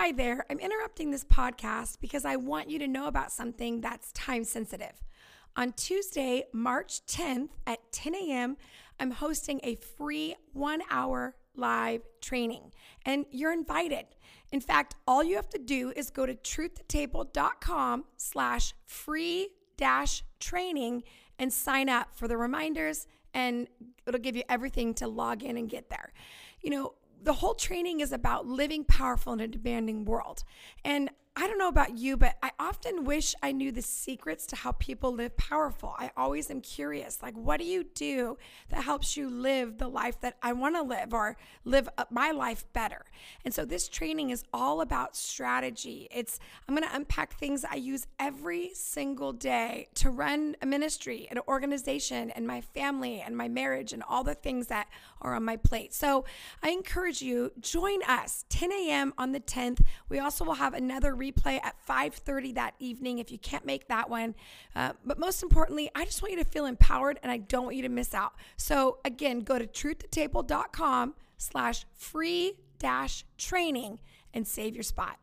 Hi there. I'm interrupting this podcast because I want you to know about something that's time sensitive. On Tuesday, March 10th at 10 a.m., I'm hosting a free 1-hour live training, and you're invited. In fact, all you have to do is go to truththetable.com/free-training and sign up for the reminders, and it'll give you everything to log in and get there. You know, the whole training is about living powerful in a demanding world. And I don't know about you, but I often wish I knew the secrets to how people live powerful. I always am curious, like, what do you do that helps you live the life that I want to live or live my life better? And so this training is all about strategy. I'm going to unpack things I use every single day to run a ministry, an organization, and my family and my marriage and all the things that are on my plate. So I encourage you, join us 10 a.m. on the 10th. We also will have another replay at 5:30 that evening if you can't make that one. But most importantly, I just want you to feel empowered, and I don't want you to miss out. So again, go to truththetable.com/free-training and save your spot.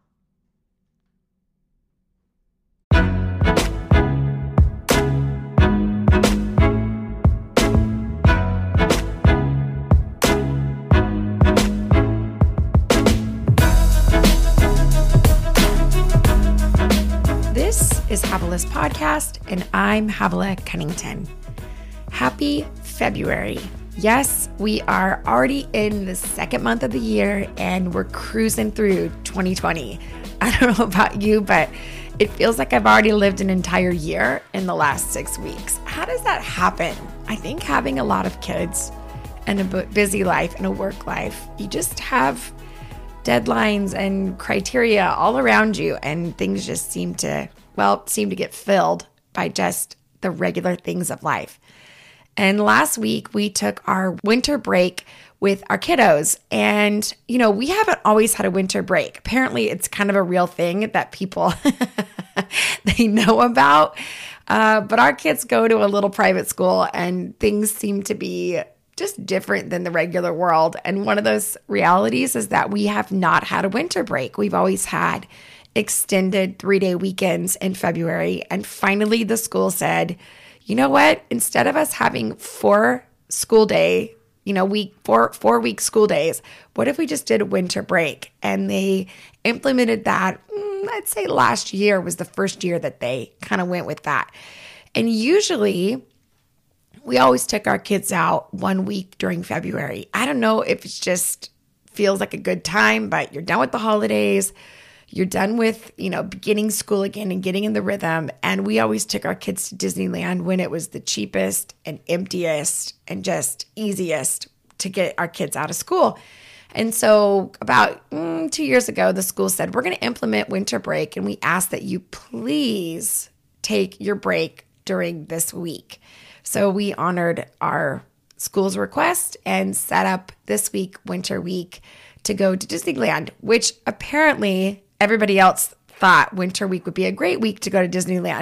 This is Havila's podcast, and I'm Havila Cunnington. Happy February. Yes, we are already in the second month of the year, and we're cruising through 2020. I don't know about you, but it feels like I've already lived an entire year in the last 6 weeks. How does that happen? I think having a lot of kids and a busy life and a work life, you just have deadlines and criteria all around you, and things just seem to get filled by just the regular things of life. And last week we took our winter break with our kiddos, and we haven't always had a winter break. Apparently it's kind of a real thing that people they know about, but our kids go to a little private school, and things seem to be just different than the regular world. And one of those realities is that we have not had a winter break. We've always had extended 3-day weekends in February. And finally the school said, you know what? Instead of us having 4 week school days, what if we just did a winter break? And they implemented that. I'd say last year was the first year that they kind of went with that. And usually we always took our kids out 1 week during February. I don't know if it just feels like a good time, but you're done with the holidays. You're done with, beginning school again and getting in the rhythm. And we always took our kids to Disneyland when it was the cheapest and emptiest and just easiest to get our kids out of school. And so about 2 years ago, the school said, we're going to implement winter break, and we ask that you please take your break during this week. So we honored our school's request and set up this week, winter week, to go to Disneyland, which apparently everybody else thought winter week would be a great week to go to Disneyland.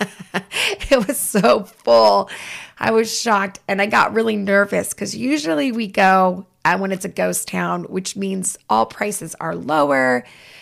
It was so full. I was shocked, and I got really nervous because usually we go when it's a ghost town, which means all prices are lower.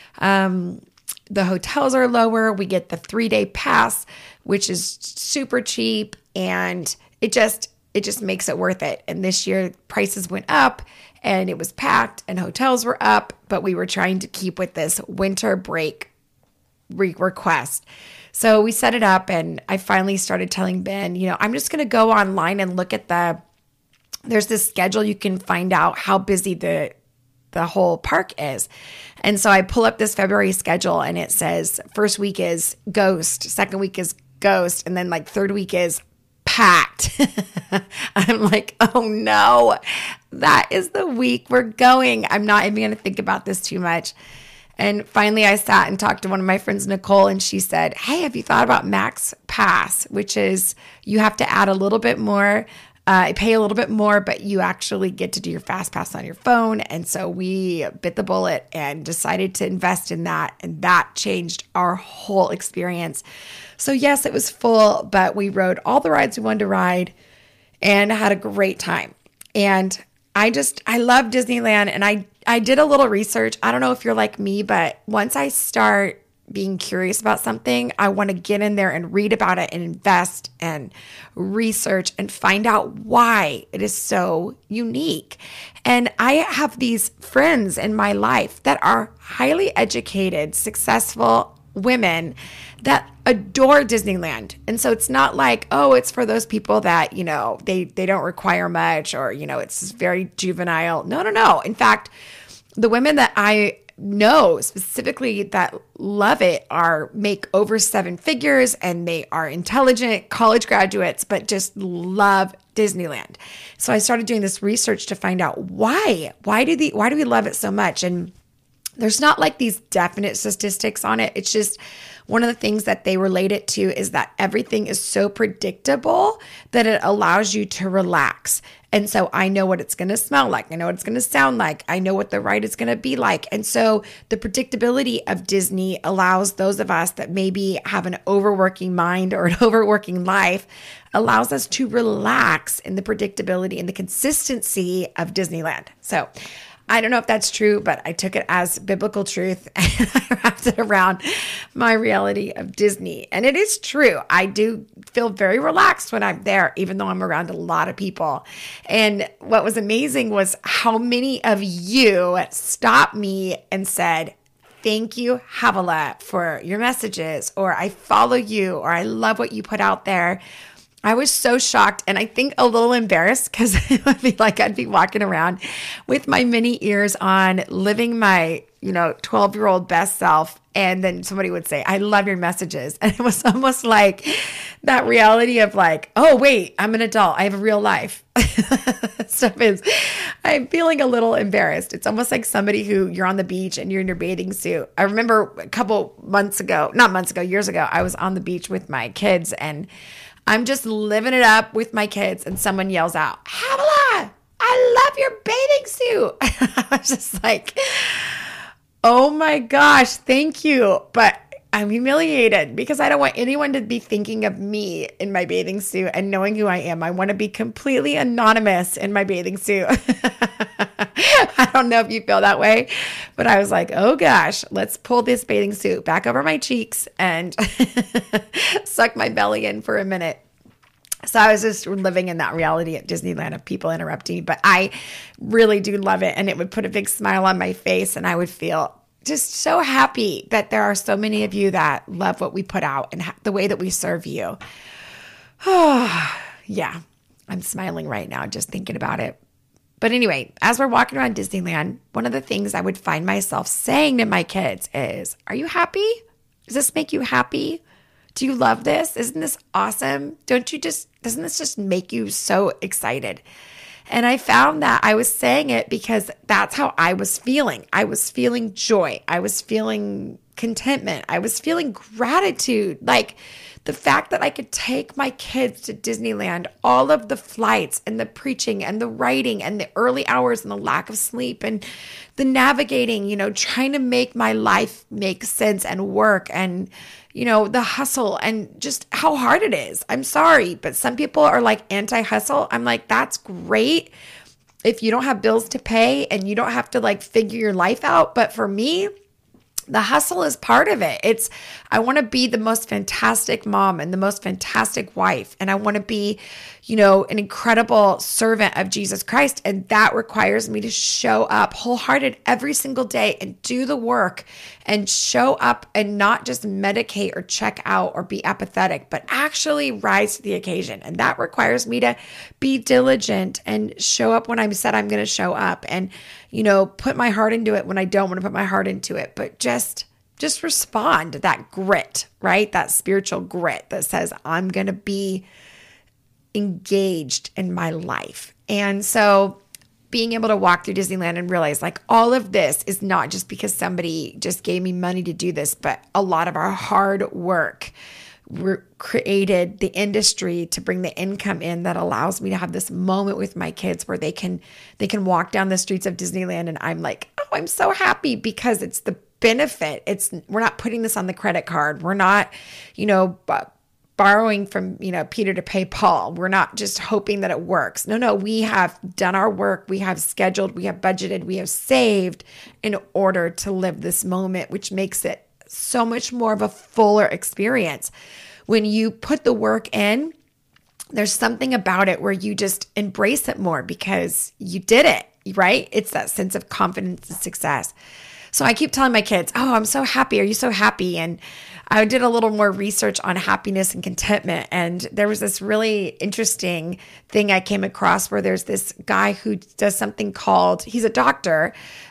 The hotels are lower. We get the 3-day pass, which is super cheap, and it just makes it worth it. And this year prices went up, and it was packed, and hotels were up, but we were trying to keep with this winter break request. So we set it up, and I finally started telling Ben, I'm just going to go online and look at there's this schedule. You can find out how busy the whole park is. And so I pull up this February schedule, and it says first week is ghost, second week is ghost, and then third week is packed. I'm like, oh no, that is the week we're going. I'm not even going to think about this too much. And finally I sat and talked to one of my friends, Nicole, and she said, hey, have you thought about Max Pass, which is you have to add a little bit more, pay a little bit more, but you actually get to do your Fast Pass on your phone. And so we bit the bullet and decided to invest in that. And that changed our whole experience. So yes, it was full, but we rode all the rides we wanted to ride and had a great time. And I love Disneyland, and I did a little research. I don't know if you're like me, but once I start being curious about something, I want to get in there and read about it and invest and research and find out why it is so unique. And I have these friends in my life that are highly educated, successful women that adore Disneyland. And so it's not like, oh, it's for those people that, they don't require much, or, it's very juvenile. No. In fact, the women that I know specifically that love it make over 7 figures, and they are intelligent college graduates, but just love Disneyland. So I started doing this research to find out why do we love it so much? And there's not like these definite statistics on it. It's just one of the things that they relate it to is that everything is so predictable that it allows you to relax. And so I know what it's going to smell like. I know what it's going to sound like. I know what the ride is going to be like. And so the predictability of Disney allows those of us that maybe have an overworking mind or an overworking life, allows us to relax in the predictability and the consistency of Disneyland. So I don't know if that's true, but I took it as biblical truth and I wrapped it around my reality of Disney. And it is true. I do feel very relaxed when I'm there, even though I'm around a lot of people. And what was amazing was how many of you stopped me and said, "Thank you, Havilah, for your messages," or "I follow you," or "I love what you put out there." I was so shocked, and I think a little embarrassed, because it would be like I'd be walking around with my mini ears on, living my 12-year-old best self, and then somebody would say, "I love your messages." And it was almost like that reality of like, oh wait, I'm an adult, I have a real life. I'm feeling a little embarrassed. It's almost like somebody who you're on the beach and you're in your bathing suit. I remember years ago, I was on the beach with my kids, and I'm just living it up with my kids, and someone yells out, "Havilah, I love your bathing suit." I was just like, oh my gosh, thank you. But I'm humiliated because I don't want anyone to be thinking of me in my bathing suit and knowing who I am. I want to be completely anonymous in my bathing suit. I don't know if you feel that way, but I was like, oh gosh, let's pull this bathing suit back over my cheeks and suck my belly in for a minute. So I was just living in that reality at Disneyland of people interrupting, but I really do love it. And it would put a big smile on my face, and I would feel just so happy that there are so many of you that love what we put out and the way that we serve you. Oh, yeah, I'm smiling right now just thinking about it. But anyway, as we're walking around Disneyland, one of the things I would find myself saying to my kids is, "Are you happy? Does this make you happy? Do you love this? Isn't this awesome? Doesn't this just make you so excited?" And I found that I was saying it because that's how I was feeling. I was feeling joy. I was feeling contentment. I was feeling gratitude. Like the fact that I could take my kids to Disneyland, all of the flights and the preaching and the writing and the early hours and the lack of sleep and the navigating, trying to make my life make sense and work, and the hustle and just how hard it is. I'm sorry, but some people are like anti-hustle. I'm like, that's great if you don't have bills to pay and you don't have to like figure your life out. But for me, the hustle is part of it. I want to be the most fantastic mom and the most fantastic wife. And I want to be, an incredible servant of Jesus Christ. And that requires me to show up wholehearted every single day and do the work and show up and not just medicate or check out or be apathetic, but actually rise to the occasion. And that requires me to be diligent and show up when I said I'm going to show up, and, put my heart into it when I don't want to put my heart into it, but just respond. That grit, right? That spiritual grit that says, I'm going to be engaged in my life. And so being able to walk through Disneyland and realize like all of this is not just because somebody just gave me money to do this, but a lot of our hard work created the industry to bring the income in that allows me to have this moment with my kids where they can walk down the streets of Disneyland, and I'm like, oh, I'm so happy because it's the benefit. We're not putting this on the credit card. We're not, borrowing from, Peter to pay Paul. We're not just hoping that it works. No, we have done our work. We have scheduled, we have budgeted, we have saved in order to live this moment, which makes it so much more of a fuller experience. When you put the work in, there's something about it where you just embrace it more because you did it, right? It's that sense of confidence and success. So I keep telling my kids, oh, I'm so happy. Are you so happy? And I did a little more research on happiness and contentment. And there was this really interesting thing I came across where there's this guy who does something called, he's a doctor,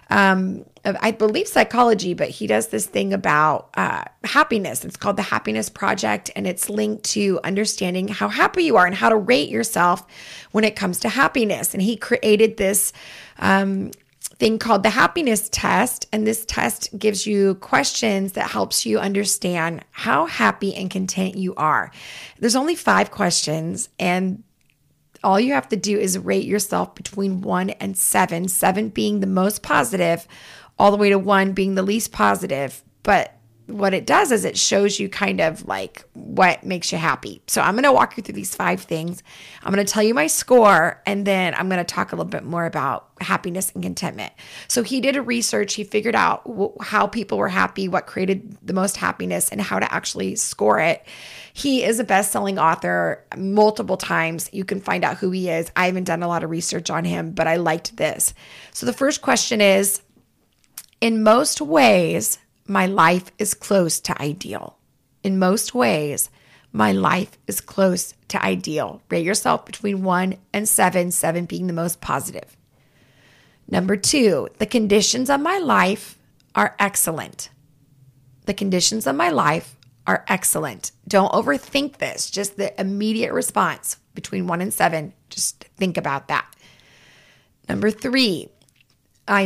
I believe psychology, but he does this thing about happiness. It's called the Happiness Project, and it's linked to understanding how happy you are and how to rate yourself when it comes to happiness. And he created this thing called the happiness test. And this test gives you questions that helps you understand how happy and content you are. There's only 5 questions, and all you have to do is rate yourself between 1 and 7, 7 being the most positive, all the way to 1 being the least positive. But what it does is it shows you kind of like what makes you happy. So I'm going to walk you through these 5 things. I'm going to tell you my score, and then I'm going to talk a little bit more about happiness and contentment. So he did a research. He figured out how people were happy, what created the most happiness, and how to actually score it. He is a best-selling author multiple times. You can find out who he is. I haven't done a lot of research on him, but I liked this. So the first question is, in most ways, my life is close to ideal. In most ways, my life is close to ideal. Rate yourself between 1 and 7, 7 being the most positive. Number 2, the conditions of my life are excellent. The conditions of my life are excellent. Don't overthink this. Just the immediate response between 1 and 7. Just think about that. Number 3, I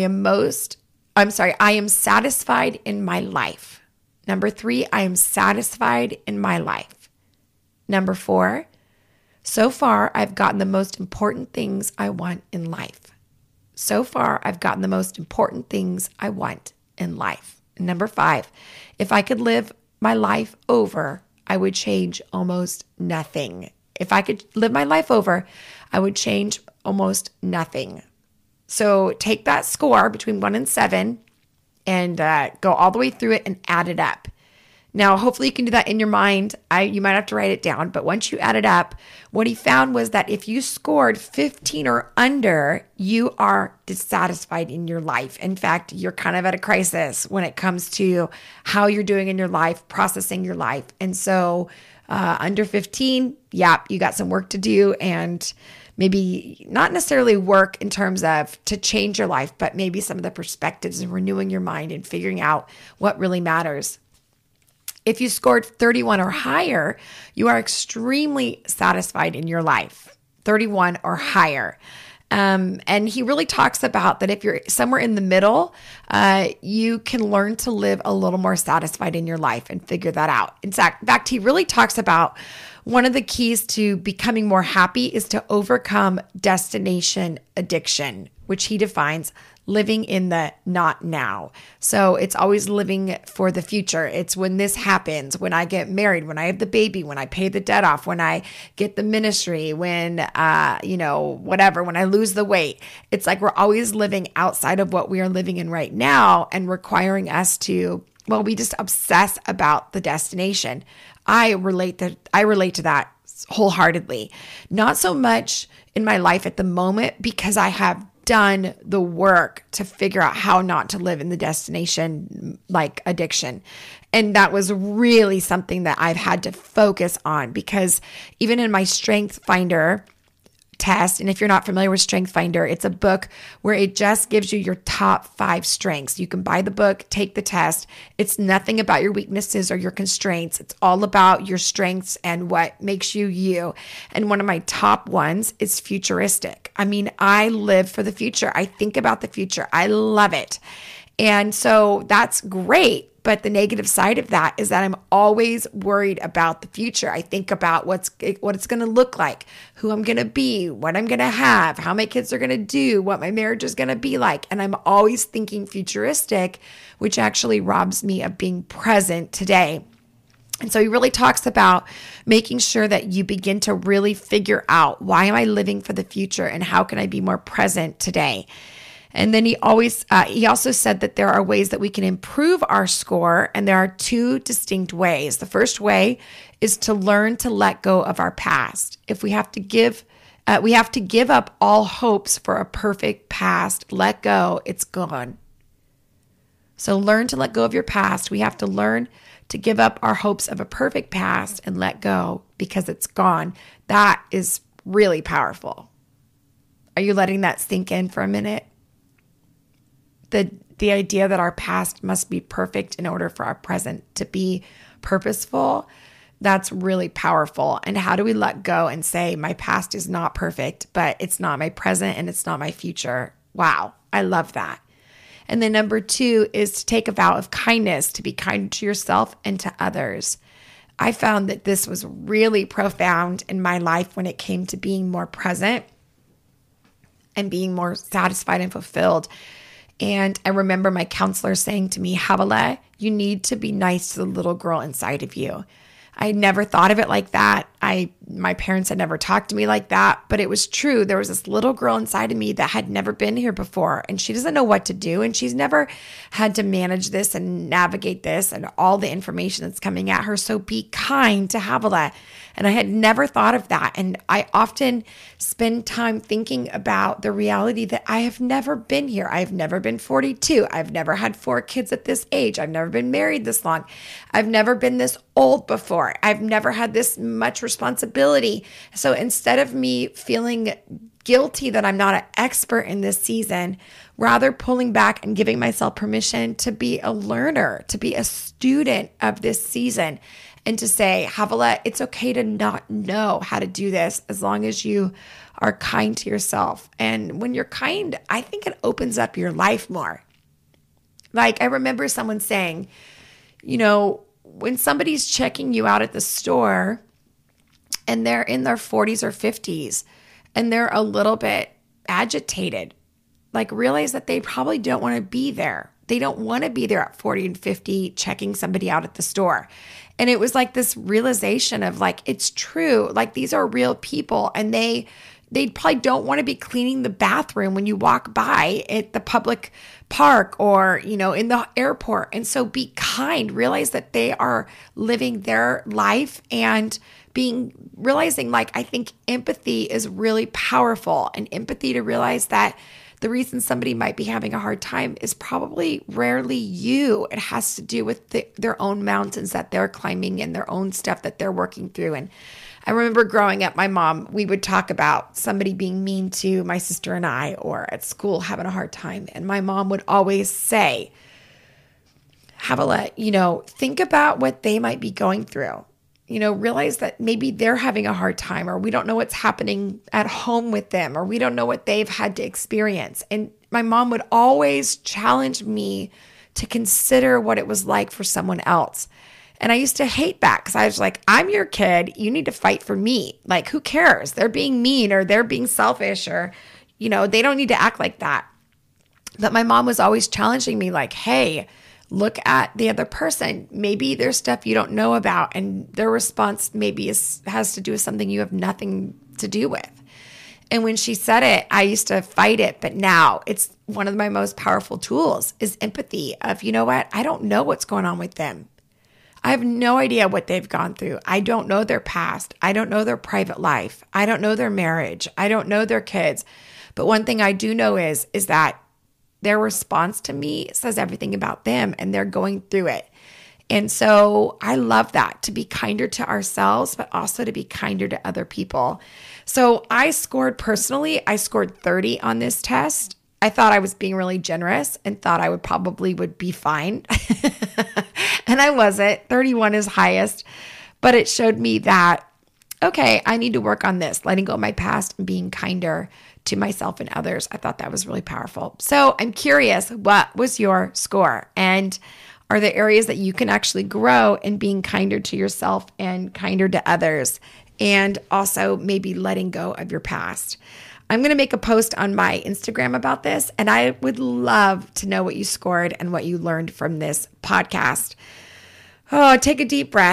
am satisfied in my life. Number 3, I am satisfied in my life. Number 4, so far I've gotten the most important things I want in life. So far I've gotten the most important things I want in life. And number 5, if I could live my life over, I would change almost nothing. If I could live my life over, I would change almost nothing. So take that score between 1 and 7 and go all the way through it and add it up. Now, hopefully you can do that in your mind. You might have to write it down, but once you add it up, what he found was that if you scored 15 or under, you are dissatisfied in your life. In fact, you're kind of at a crisis when it comes to how you're doing in your life, processing your life. And so under 15, you got some work to do, and maybe not necessarily work in terms of to change your life, but maybe some of the perspectives and renewing your mind and figuring out what really matters. If you scored 31 or higher, you are extremely satisfied in your life, 31 or higher. And he really talks about that if you're somewhere in the middle, you can learn to live a little more satisfied in your life and figure that out. In fact, he really talks about one of the keys to becoming more happy is to overcome destination addiction, which he defines living in the not now. So it's always living for the future. It's when this happens, when I get married, when I have the baby, when I pay the debt off, when I get the ministry, when, whatever, when I lose the weight. It's like we're always living outside of what we are living in right now and requiring us to, we just obsess about the destination. I relate to that wholeheartedly. Not so much in my life at the moment because I have done the work to figure out how not to live in the destination like addiction. And that was really something that I've had to focus on, because even in my Strength Finder test, and if you're not familiar with Strength Finder, it's a book where it just gives you your top 5 strengths. You can buy the book, take the test. It's nothing about your weaknesses or your constraints. It's all about your strengths and what makes you you. And one of my top ones is futuristic. I mean, I live for the future. I think about the future. I love it. And so that's great. But the negative side of that is that I'm always worried about the future. I think about what it's going to look like, who I'm going to be, what I'm going to have, how my kids are going to do, what my marriage is going to be like. And I'm always thinking futuristic, which actually robs me of being present today. And so he really talks about making sure that you begin to really figure out, why am I living for the future and how can I be more present today? And then he also said that there are ways that we can improve our score, and there are two distinct ways. The first way is to learn to let go of our past. If we have to give up all hopes for a perfect past, let go, it's gone. So learn to let go of your past. We have to learn to give up our hopes of a perfect past and let go because it's gone. That is really powerful. Are you letting that sink in for a minute? The idea that our past must be perfect in order for our present to be purposeful, that's really powerful. And how do we let go and say, my past is not perfect, but it's not my present and it's not my future? Wow, I love that. And then number 2 is to take a vow of kindness, to be kind to yourself and to others. I found that this was really profound in my life when it came to being more present and being more satisfied and fulfilled. And I remember my counselor saying to me, Havilah, you need to be nice to the little girl inside of you. I had never thought of it like that. My parents had never talked to me like that, but it was true. There was this little girl inside of me that had never been here before, and she doesn't know what to do, and she's never had to manage this and navigate this and all the information that's coming at her. So be kind to Havilah. And I had never thought of that. And I often spend time thinking about the reality that I have never been here. I've never been 42. I've never had 4 kids at this age. I've never been married this long. I've never been this old before. I've never had this much responsibility. So instead of me feeling guilty that I'm not an expert in this season, rather pulling back and giving myself permission to be a learner, to be a student of this season, and to say, Havilah, it's okay to not know how to do this as long as you are kind to yourself. And when you're kind, I think it opens up your life more. Like I remember someone saying, when somebody's checking you out at the store and they're in their 40s or 50s and they're a little bit agitated, like realize that they probably don't want to be there. They don't want to be there at 40 and 50 checking somebody out at the store. And it was like this realization of like, it's true. Like these are real people, and they probably don't want to be cleaning the bathroom when you walk by at the public park or, in the airport. And so be kind, realize that they are living their life and realizing like, I think empathy is really powerful, and empathy to realize that the reason somebody might be having a hard time is probably rarely you. It has to do with their own mountains that they're climbing and their own stuff that they're working through. And I remember growing up, my mom, we would talk about somebody being mean to my sister and I, or at school having a hard time. And my mom would always say, Havilah, think about what they might be going through. Realize that maybe they're having a hard time, or we don't know what's happening at home with them, or we don't know what they've had to experience. And my mom would always challenge me to consider what it was like for someone else. And I used to hate that because I was like, I'm your kid. You need to fight for me. Like, who cares? They're being mean or they're being selfish or, they don't need to act like that. But my mom was always challenging me like, hey, look at the other person. Maybe there's stuff you don't know about, and their response maybe has to do with something you have nothing to do with. And when she said it, I used to fight it. But now it's one of my most powerful tools is empathy of, you know what? I don't know what's going on with them. I have no idea what they've gone through. I don't know their past. I don't know their private life. I don't know their marriage. I don't know their kids. But one thing I do know is that their response to me says everything about them, and they're going through it. And so I love that, to be kinder to ourselves, but also to be kinder to other people. So I scored 30 on this test. I thought I was being really generous and thought I would be fine. And I wasn't. 31 is highest, but it showed me that, okay, I need to work on this, letting go of my past and being kinder to myself and others. I thought that was really powerful. So I'm curious, what was your score? And are there areas that you can actually grow in being kinder to yourself and kinder to others? And also maybe letting go of your past. I'm going to make a post on my Instagram about this, and I would love to know what you scored and what you learned from this podcast. Oh, take a deep breath.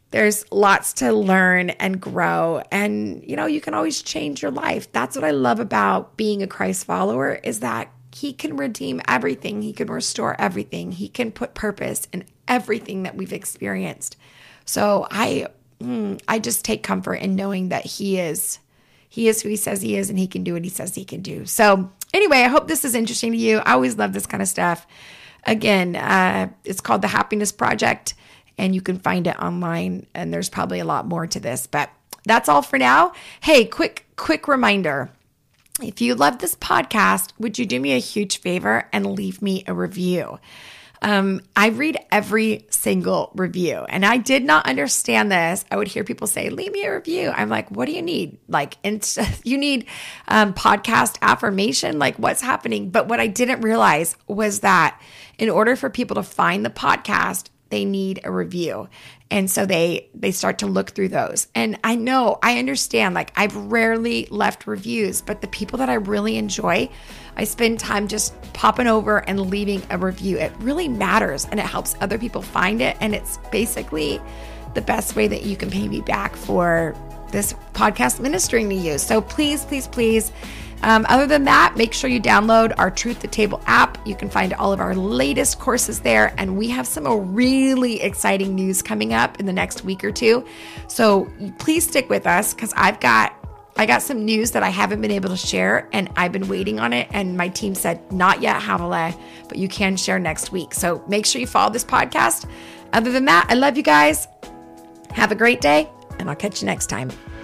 There's lots to learn and grow. And, you can always change your life. That's what I love about being a Christ follower, is that he can redeem everything. He can restore everything. He can put purpose in everything that we've experienced. So I just take comfort in knowing that he is who he says he is, and he can do what he says he can do. So anyway, I hope this is interesting to you. I always love this kind of stuff. Again, it's called The Happiness Project, and you can find it online, and there's probably a lot more to this, but that's all for now. Hey, quick reminder. If you love this podcast, would you do me a huge favor and leave me a review? I read every single review, and I did not understand this. I would hear people say, leave me a review. I'm like, what do you need? Like, you need podcast affirmation? Like, what's happening? But what I didn't realize was that in order for people to find the podcast, they need a review. And so they start to look through those. And I understand, like, I've rarely left reviews, but the people that I really enjoy, I spend time just popping over and leaving a review. It really matters, and it helps other people find it. And it's basically the best way that you can pay me back for this podcast ministering to you. So please, please, please, other than that, make sure you download our Truth to Table app. You can find all of our latest courses there, and we have some really exciting news coming up in the next week or two. So please stick with us, because I got some news that I haven't been able to share, and I've been waiting on it, and my team said, not yet, Havila, but you can share next week. So make sure you follow this podcast. Other than that, I love you guys. Have a great day, and I'll catch you next time.